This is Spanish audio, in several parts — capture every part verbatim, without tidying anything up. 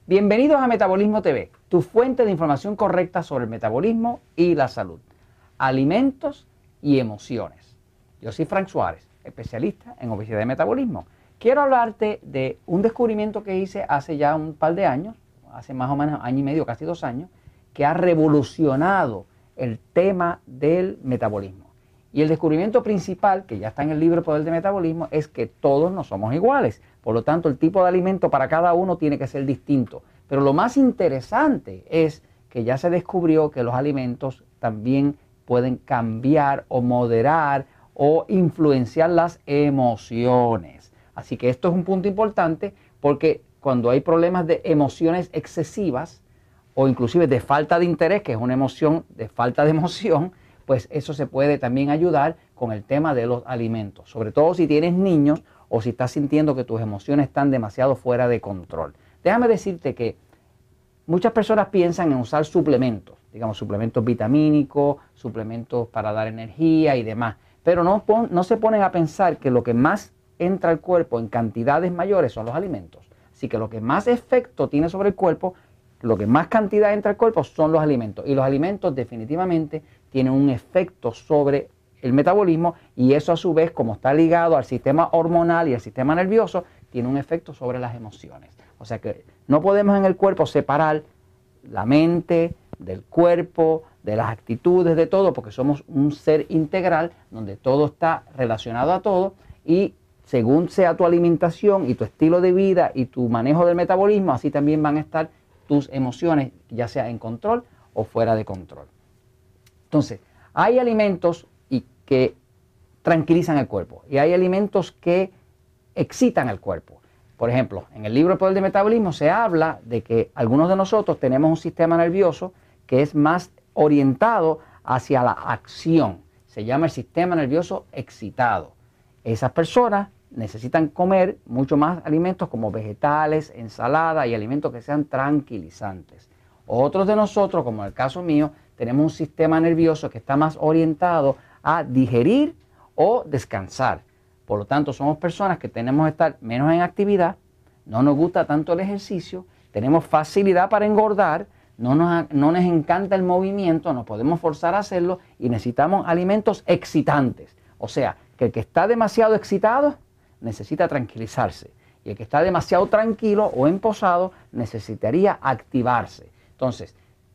Bienvenidos a Metabolismo T V, tu fuente de información correcta sobre el metabolismo y la salud, alimentos y emociones. Yo soy Frank Suárez, especialista en obesidad y metabolismo. Quiero hablarte de un descubrimiento que hice hace ya un par de años, hace más o menos año y medio, casi dos años, que ha revolucionado el tema del metabolismo. Y el descubrimiento principal, que ya está en el libro Poder del Metabolismo, es que todos no somos iguales. Por lo tanto, el tipo de alimento para cada uno tiene que ser distinto. Pero lo más interesante es que ya se descubrió que los alimentos también pueden cambiar o moderar o influenciar las emociones. Así que esto es un punto importante porque cuando hay problemas de emociones excesivas o inclusive de falta de interés, que es una emoción de falta de emoción, pues eso se puede también ayudar con el tema de los alimentos. Sobre todo si tienes niños o si estás sintiendo que tus emociones están demasiado fuera de control. Déjame decirte que muchas personas piensan en usar suplementos, digamos suplementos vitamínicos, suplementos para dar energía y demás, pero no, pon, no se ponen a pensar que lo que más entra al cuerpo en cantidades mayores son los alimentos. Así que lo que más efecto tiene sobre el cuerpo, lo que más cantidad entra al cuerpo son los alimentos. Y los alimentos definitivamente tienen un efecto sobre el metabolismo y eso a su vez, como está ligado al sistema hormonal y al sistema nervioso, tiene un efecto sobre las emociones. O sea que no podemos en el cuerpo separar la mente del cuerpo, de las actitudes, de todo, porque somos un ser integral donde todo está relacionado a todo y según sea tu alimentación y tu estilo de vida y tu manejo del metabolismo, así también van a estar tus emociones, ya sea en control o fuera de control. Entonces, hay alimentos y que tranquilizan el cuerpo y hay alimentos que excitan el cuerpo. Por ejemplo, en el libro El Poder del Metabolismo se habla de que algunos de nosotros tenemos un sistema nervioso que es más orientado hacia la acción. Se llama el sistema nervioso excitado. Esas personas necesitan comer mucho más alimentos como vegetales, ensalada y alimentos que sean tranquilizantes. Otros de nosotros, como en el caso mío, tenemos un sistema nervioso que está más orientado a digerir o descansar. Por lo tanto, somos personas que tenemos que estar menos en actividad, no nos gusta tanto el ejercicio, tenemos facilidad para engordar, no nos, no nos encanta el movimiento, no podemos forzar a hacerlo y necesitamos alimentos excitantes. O sea, que el que está demasiado excitado necesita tranquilizarse y el que está demasiado tranquilo o emposado necesitaría activarse. Entonces,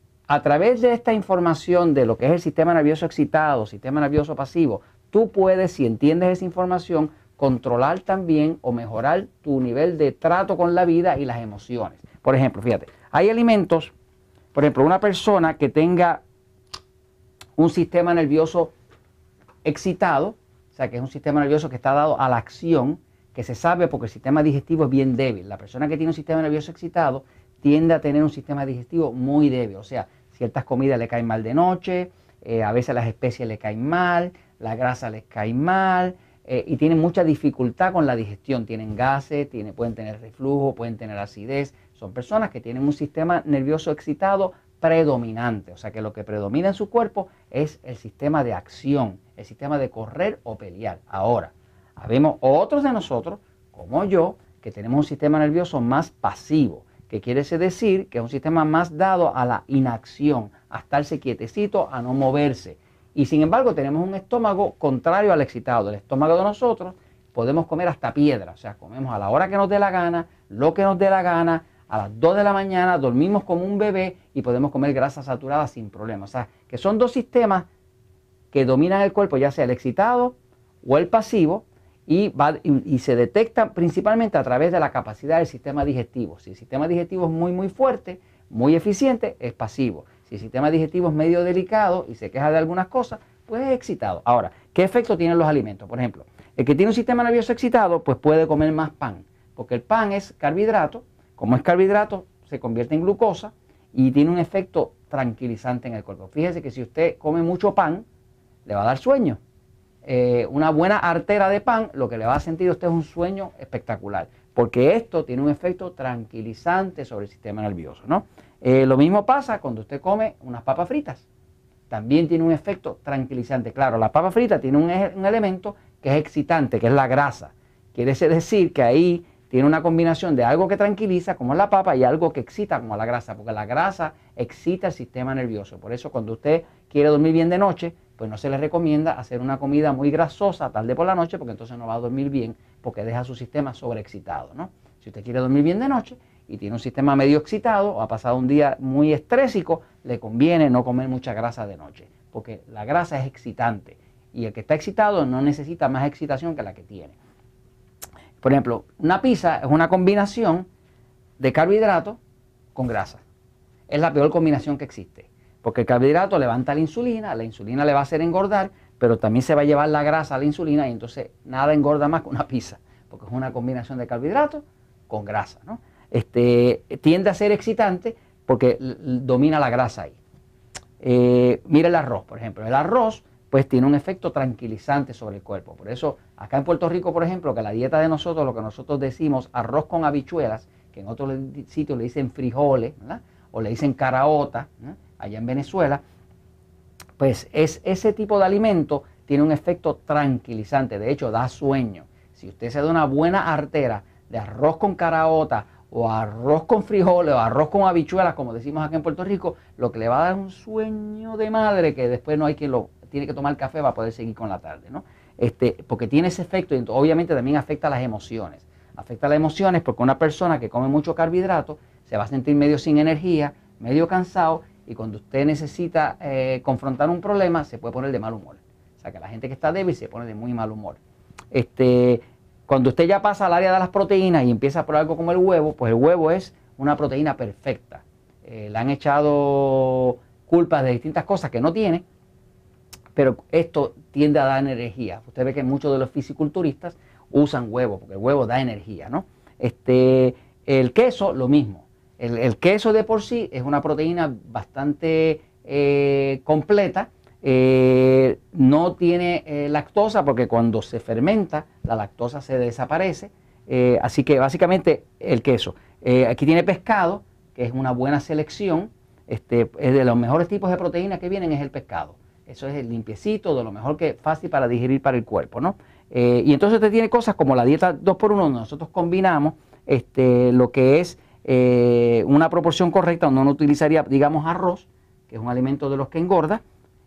a través de esta información de lo que es el sistema nervioso excitado, sistema nervioso pasivo, tú puedes, si entiendes esa información, controlar también o mejorar tu nivel de trato con la vida y las emociones. Por ejemplo, fíjate, hay alimentos, por ejemplo, una persona que tenga un sistema nervioso excitado, o sea, que es un sistema nervioso que está dado a la acción, que se sabe porque el sistema digestivo es bien débil. La persona que tiene un sistema nervioso excitado tiende a tener un sistema digestivo muy débil, o sea, ciertas comidas le caen mal de noche, eh, a veces las especies le caen mal, la grasa les cae mal eh, y tienen mucha dificultad con la digestión, tienen gases, tiene, pueden tener reflujo, pueden tener acidez. Son personas que tienen un sistema nervioso excitado predominante, o sea que lo que predomina en su cuerpo es el sistema de acción, el sistema de correr o pelear. Ahora, habemos otros de nosotros, como yo, que tenemos un sistema nervioso más pasivo, que quiere decir que es un sistema más dado a la inacción, a estarse quietecito, a no moverse. Y sin embargo tenemos un estómago contrario al excitado. El estómago de nosotros podemos comer hasta piedra, o sea, comemos a la hora que nos dé la gana, lo que nos dé la gana, a las dos de la mañana, dormimos como un bebé y podemos comer grasa saturada sin problema. O sea, que son dos sistemas que dominan el cuerpo, ya sea el excitado o el pasivo, y, va, y, y se detectan principalmente a través de la capacidad del sistema digestivo. Si el sistema digestivo es muy muy fuerte, muy eficiente, es pasivo. Si el sistema digestivo es medio delicado y se queja de algunas cosas, pues es excitado. Ahora, ¿qué efecto tienen los alimentos? Por ejemplo, el que tiene un sistema nervioso excitado, pues puede comer más pan, porque el pan es carbohidrato, como es carbohidrato, se convierte en glucosa y tiene un efecto tranquilizante en el cuerpo. Fíjese que si usted come mucho pan, le va a dar sueño. Eh, una buena artera de pan, lo que le va a sentir a usted es un sueño espectacular, porque esto tiene un efecto tranquilizante sobre el sistema nervioso, ¿no? Eh, lo mismo pasa cuando usted come unas papas fritas. También tiene un efecto tranquilizante. Claro, la papa frita tiene un, un elemento que es excitante, que es la grasa. Quiere decir que ahí tiene una combinación de algo que tranquiliza, como es la papa, y algo que excita, como la grasa, porque la grasa excita el sistema nervioso. Por eso cuando usted quiere dormir bien de noche, pues no se le recomienda hacer una comida muy grasosa tarde por la noche, porque entonces no va a dormir bien, porque deja su sistema sobreexcitado, ¿no? Si usted quiere dormir bien de noche y tiene un sistema medio excitado o ha pasado un día muy estrésico, le conviene no comer mucha grasa de noche, porque la grasa es excitante y el que está excitado no necesita más excitación que la que tiene. Por ejemplo, una pizza es una combinación de carbohidratos con grasa. Es la peor combinación que existe, porque el carbohidrato levanta la insulina, la insulina le va a hacer engordar, pero también se va a llevar la grasa a la insulina y entonces nada engorda más que una pizza, porque es una combinación de carbohidratos con grasa, ¿no? Este, tiende a ser excitante porque domina la grasa ahí. Eh, mira el arroz, por ejemplo. El arroz pues tiene un efecto tranquilizante sobre el cuerpo. Por eso acá en Puerto Rico, por ejemplo, que la dieta de nosotros, lo que nosotros decimos arroz con habichuelas, que en otros sitios le dicen frijoles, ¿verdad? O le dicen caraota, ¿no? Allá en Venezuela, pues es ese tipo de alimento tiene un efecto tranquilizante. De hecho, da sueño. Si usted se da una buena artera de arroz con caraota o arroz con frijoles o arroz con habichuelas, como decimos acá en Puerto Rico, lo que le va a dar un sueño de madre que después no hay quien lo tiene que tomar café para poder seguir con la tarde, ¿no? Este, porque tiene ese efecto y obviamente también afecta a las emociones. Afecta a las emociones porque una persona que come mucho carbohidrato se va a sentir medio sin energía, medio cansado, y cuando usted necesita eh, confrontar un problema se puede poner de mal humor. O sea que la gente que está débil se pone de muy mal humor. Este, cuando usted ya pasa al área de las proteínas y empieza por algo como el huevo, pues el huevo es una proteína perfecta. Eh, le han echado culpas de distintas cosas que no tiene, pero esto tiende a dar energía. Usted ve que muchos de los fisiculturistas usan huevo, porque el huevo da energía, ¿no? Este, el queso, lo mismo. El, el queso de por sí es una proteína bastante eh, completa. Eh, no tiene eh, lactosa porque cuando se fermenta la lactosa se desaparece. Eh, así que básicamente el queso. Eh, aquí tiene pescado, que es una buena selección. Este, es de los mejores tipos de proteínas que vienen es el pescado. Eso es el limpiecito, de lo mejor que fácil para digerir para el cuerpo, ¿no? Eh, y entonces usted tiene cosas como la dieta dos por uno, donde nosotros combinamos este, lo que es eh, una proporción correcta, donde uno utilizaría, digamos, arroz, que es un alimento de los que engorda,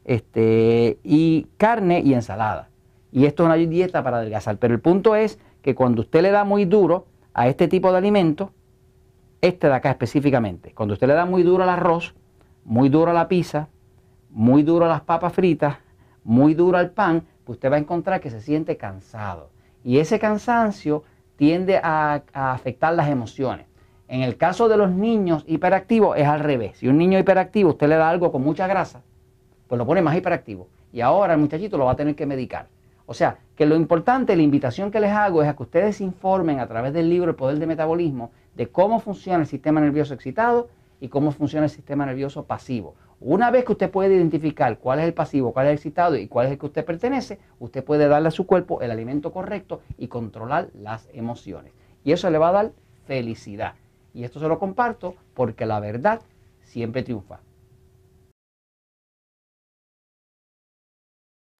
este, y carne y ensalada. Y esto es una dieta para adelgazar. Pero el punto es que cuando usted le da muy duro a este tipo de alimento, este de acá específicamente, cuando usted le da muy duro al arroz, muy duro a la pizza, muy duro a las papas fritas, muy duro al pan, pues usted va a encontrar que se siente cansado. Y ese cansancio tiende a, a afectar las emociones. En el caso de los niños hiperactivos es al revés. Si un niño hiperactivo usted le da algo con mucha grasa, pues lo pone más hiperactivo. Y ahora el muchachito lo va a tener que medicar. O sea, que lo importante, la invitación que les hago es a que ustedes se informen a través del libro El Poder del Metabolismo de cómo funciona el sistema nervioso excitado y cómo funciona el sistema nervioso pasivo. Una vez que usted puede identificar cuál es el pasivo, cuál es el excitado y cuál es el que usted pertenece, usted puede darle a su cuerpo el alimento correcto y controlar las emociones. Y eso le va a dar felicidad. Y esto se lo comparto porque la verdad siempre triunfa.